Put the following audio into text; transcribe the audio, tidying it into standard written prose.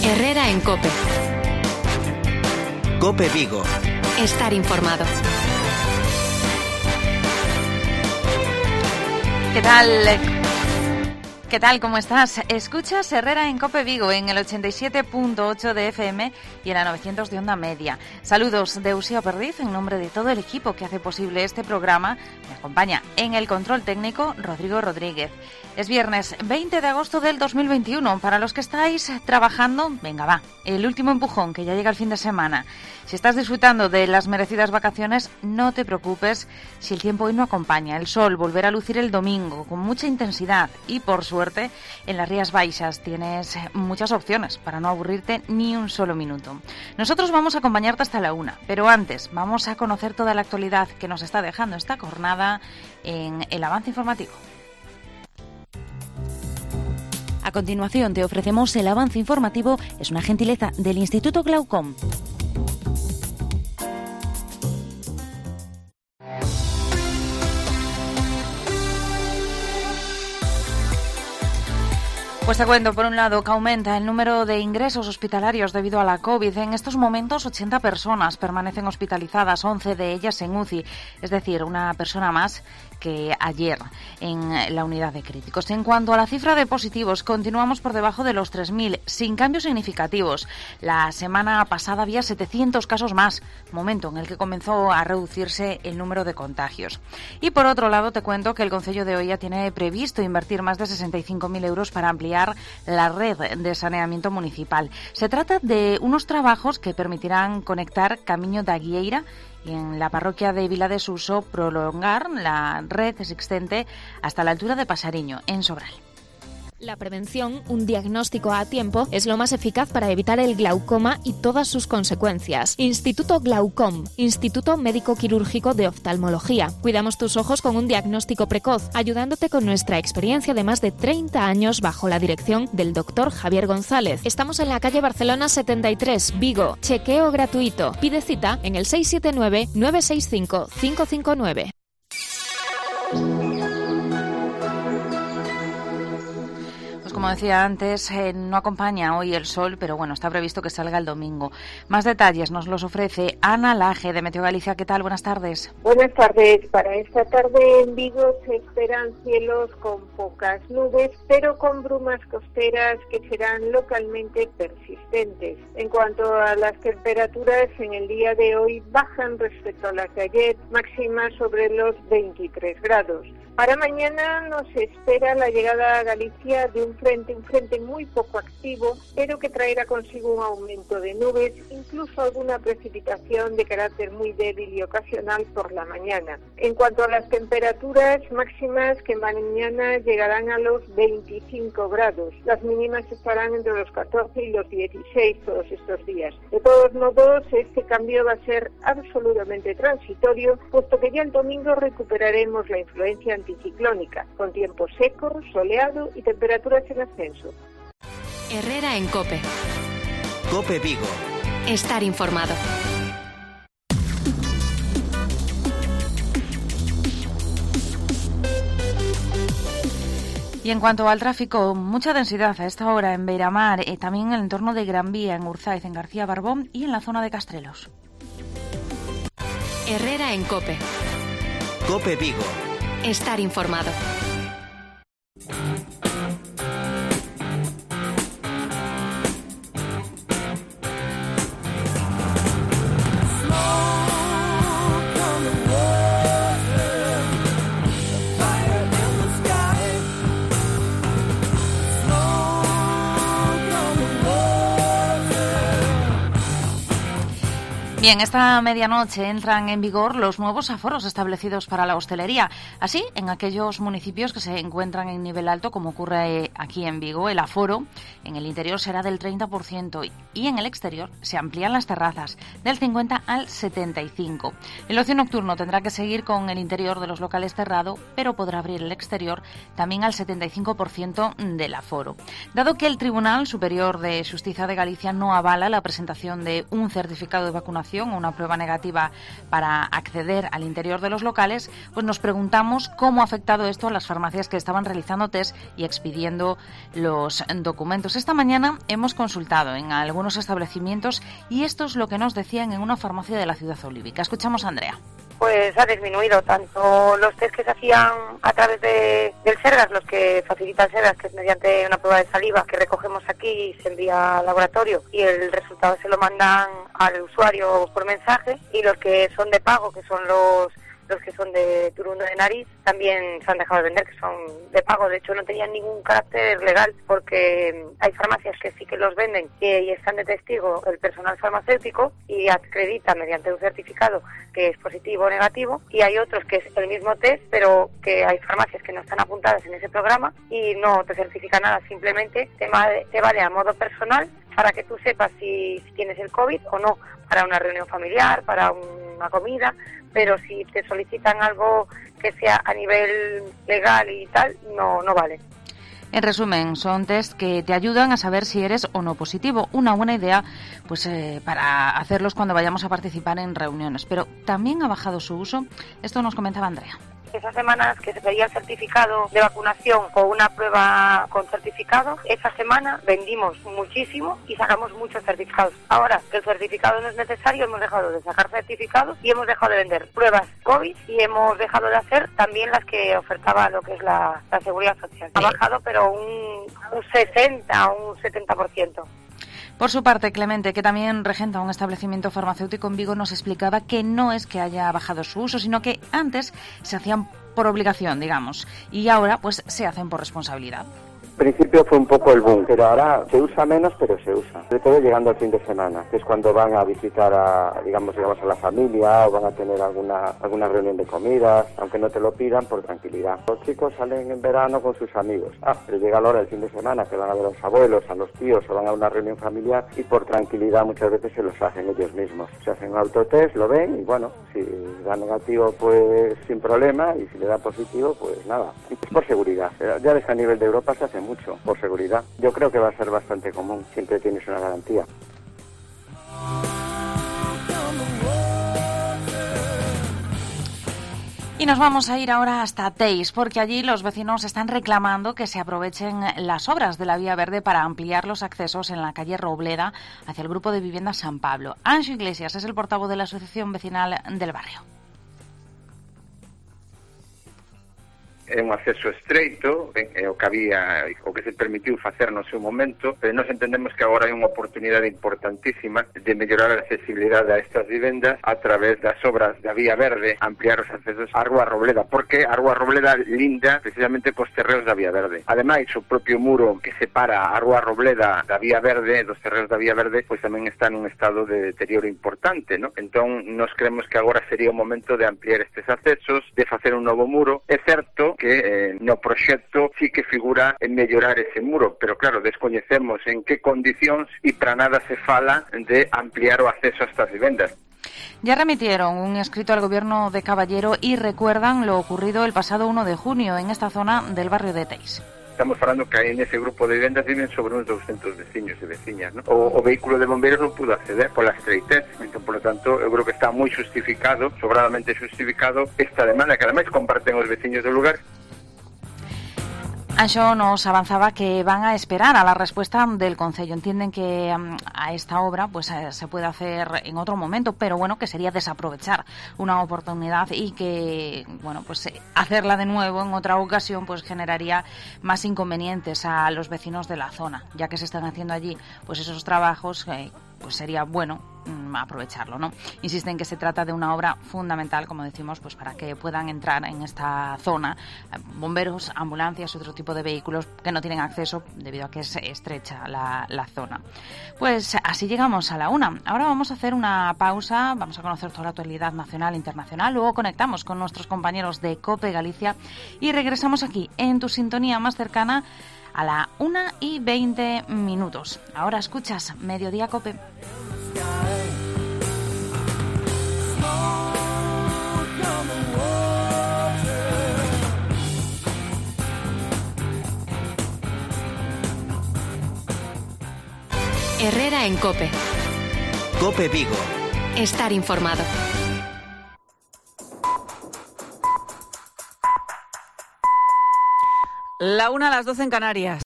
Herrera en COPE. COPE Vigo. Estar informado. ¿Qué tal? ¿Qué tal? ¿Cómo estás? Escuchas Herrera en COPE Vigo en el 87.8 de FM y en la 900 de onda media. Saludos de Eusebio Perdiz en nombre de todo el equipo que hace posible este programa. Me acompaña en el control técnico Rodrigo Rodríguez. Es viernes 20 de agosto del 2021. Para los que estáis trabajando, venga va, el último empujón, que ya llega el fin de semana. Si estás disfrutando de las merecidas vacaciones, no te preocupes si el tiempo hoy no acompaña. El sol volverá a lucir el domingo con mucha intensidad y, por suerte, en las Rías Baixas tienes muchas opciones para no aburrirte ni un solo minuto. Nosotros vamos a acompañarte hasta la 1, pero antes vamos a conocer toda la actualidad que nos está dejando esta jornada en el avance informativo. A continuación te ofrecemos el avance informativo. Es una gentileza del Instituto Glaucom. Pues te cuento, por un lado, que aumenta el número de ingresos hospitalarios debido a la COVID. En estos momentos, 80 personas permanecen hospitalizadas, 11 de ellas en UCI, es decir, una persona más que ayer en la unidad de críticos. En cuanto a la cifra de positivos, continuamos por debajo de los 3.000, sin cambios significativos. La semana pasada había 700 casos más, momento en el que comenzó a reducirse el número de contagios. Y por otro lado, te cuento que el Concello de Oia tiene previsto invertir más de 65.000 euros para ampliar la red de saneamiento municipal. Se trata de unos trabajos que permitirán conectar Camiño da Guieira y en la parroquia de Vila de Suso prolongar la red existente hasta la altura de Pasariño, en Sobral. La prevención, un diagnóstico a tiempo, es lo más eficaz para evitar el glaucoma y todas sus consecuencias. Instituto Glaucom, Instituto Médico Quirúrgico de Oftalmología. Cuidamos tus ojos con un diagnóstico precoz, ayudándote con nuestra experiencia de más de 30 años bajo la dirección del doctor Javier González. Estamos en la calle Barcelona 73, Vigo. Chequeo gratuito. Pide cita en el 679-965-559. Como decía antes, no acompaña hoy el sol, pero bueno, está previsto que salga el domingo. Más detalles nos los ofrece Ana Laje de Meteo Galicia. ¿Qué tal? Buenas tardes. Buenas tardes. Para esta tarde en Vigo se esperan cielos con pocas nubes, pero con brumas costeras que serán localmente persistentes. En cuanto a las temperaturas, en el día de hoy bajan respecto a las de ayer, máximas sobre los 23 grados. Para mañana nos espera la llegada a Galicia de un frente muy poco activo, pero que traerá consigo un aumento de nubes, incluso alguna precipitación de carácter muy débil y ocasional por la mañana. En cuanto a las temperaturas máximas, que mañana llegarán a los 25 grados. Las mínimas estarán entre los 14 y los 16 todos estos días. De todos modos, este cambio va a ser absolutamente transitorio, puesto que ya el domingo recuperaremos la influencia anticiclónica, con tiempo seco, soleado y temperaturas en ascenso. Herrera en COPE. COPE Vigo. Estar informado. Y en cuanto al tráfico, mucha densidad a esta hora en Beiramar, también en el entorno de Gran Vía, en Urzáiz, en García Barbón y en la zona de Castrelos. Herrera en COPE. COPE Vigo. Estar informado. Bien, esta medianoche entran en vigor los nuevos aforos establecidos para la hostelería. Así, en aquellos municipios que se encuentran en nivel alto, como ocurre aquí en Vigo, el aforo en el interior será del 30% y en el exterior se amplían las terrazas del 50 al 75%. El ocio nocturno tendrá que seguir con el interior de los locales cerrado, pero podrá abrir el exterior también al 75% del aforo. Dado que el Tribunal Superior de Xustiza de Galicia no avala la presentación de un certificado de vacunación autorización, una prueba negativa para acceder al interior de los locales, pues nos preguntamos cómo ha afectado esto a las farmacias que estaban realizando test y expidiendo los documentos. Esta mañana hemos consultado en algunos establecimientos y esto es lo que nos decían en una farmacia de la ciudad olívica. Escuchamos a Andrea. Pues ha disminuido tanto los test que se hacían a través del Sergas, los que facilita el Sergas, que es mediante una prueba de saliva que recogemos aquí y se envía al laboratorio y el resultado se lo mandan al usuario por mensaje, y los que son de pago, que son los que son de turundo de nariz, también se han dejado de vender, que son de pago. De hecho, no tenían ningún carácter legal, porque hay farmacias que sí que los venden y están de testigo el personal farmacéutico y acredita mediante un certificado que es positivo o negativo, y hay otros que es el mismo test, pero que hay farmacias que no están apuntadas en ese programa y no te certifica nada, simplemente te vale a modo personal para que tú sepas si tienes el COVID o no, para una reunión familiar, para una comida, pero si te solicitan algo que sea a nivel legal y tal, no vale. En resumen, son test que te ayudan a saber si eres o no positivo. Una buena idea pues para hacerlos cuando vayamos a participar en reuniones. Pero también ha bajado su uso. Esto nos comentaba Andrea. Esas semanas que se pedía el certificado de vacunación o una prueba con certificado, esa semana vendimos muchísimo y sacamos muchos certificados. Ahora que el certificado no es necesario, hemos dejado de sacar certificados y hemos dejado de vender pruebas COVID y hemos dejado de hacer también las que ofertaba lo que es la Seguridad Social. Ha bajado, pero un 60 o un 70%. Por su parte, Clemente, que también regenta un establecimiento farmacéutico en Vigo, nos explicaba que no es que haya bajado su uso, sino que antes se hacían por obligación, digamos, y ahora pues se hacen por responsabilidad. Al principio fue un poco el boom, pero ahora se usa menos, pero se usa. Sobre todo llegando al fin de semana, que es cuando van a visitar a la familia, o van a tener alguna reunión de comidas, aunque no te lo pidan, por tranquilidad. Los chicos salen en verano con sus amigos, pero llega la hora del fin de semana, que van a ver a los abuelos, a los tíos, o van a una reunión familiar, y por tranquilidad muchas veces se los hacen ellos mismos. Se hacen un autotest, lo ven, y bueno, si da negativo, pues sin problema, y si le da positivo, pues nada. Y pues por seguridad. Ya ves que a nivel de Europa se hace mucho por seguridad. Yo creo que va a ser bastante común, siempre tienes una garantía. Y nos vamos a ir ahora hasta Teis, porque allí los vecinos están reclamando que se aprovechen las obras de la Vía Verde para ampliar los accesos en la calle Robleda hacia el grupo de viviendas San Pablo. Anxo Iglesias es el portavoz de la Asociación Vecinal del barrio. É un acceso estreito, é o que había, o que se permitiu facer no seu momento, pero nós entendemos que agora hai unha oportunidade importantísima de mellorar a accesibilidade a estas vivendas a través das obras da Vía Verde, ampliar os accesos á Rúa Robleda, porque a Rúa Robleda linda precisamente cos terreos da Vía Verde. Ademais, o propio muro que separa a Rúa Robleda da Vía Verde, dos terreos da Vía Verde, pois tamén está nun estado de deterioro importante, ¿no? Entón, nós creemos que agora sería o momento de ampliar estes accesos, de facer un novo muro. É certo que no proxecto sí que figura en mellorar ese muro, pero claro, descoñecemos en que condicións e para nada se fala de ampliar o acceso a estas vivendas. Ya remitieron un escrito al gobierno de Caballero y recuerdan lo ocurrido el pasado 1 de junio en esta zona del barrio de Teis. Estamos falando que aí nese grupo de vivendas viven sobre uns 200 veciños e veciñas, ¿no? O vehículo de bombeiros non pudo acceder pola estreitez, entón, por lo tanto, eu creo que está moi justificado, sobradamente justificado, esta demanda, que ademais comparten os veciños do lugar. Anxo nos avanzaba que van a esperar a la respuesta del Concello. Entienden que a esta obra pues se puede hacer en otro momento, pero bueno, que sería desaprovechar una oportunidad y que bueno, pues hacerla de nuevo en otra ocasión pues generaría más inconvenientes a los vecinos de la zona, ya que se están haciendo allí pues esos trabajos, pues sería bueno aprovecharlo, ¿no? Insisten que se trata de una obra fundamental, como decimos, pues para que puedan entrar en esta zona bomberos, ambulancias y otro tipo de vehículos que no tienen acceso debido a que es estrecha la zona. Pues así llegamos a la 1. Ahora vamos a hacer una pausa, vamos a conocer toda la actualidad nacional e internacional, luego conectamos con nuestros compañeros de COPE Galicia y regresamos aquí en tu sintonía más cercana a la 1:20. Ahora escuchas Mediodía COPE. Herrera en COPE. COPE Vigo. estar informado. La 1 a las 12 en Canarias.